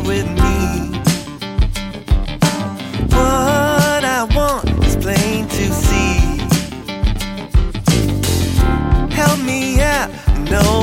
with me. What I want is plain to see. Help me out, no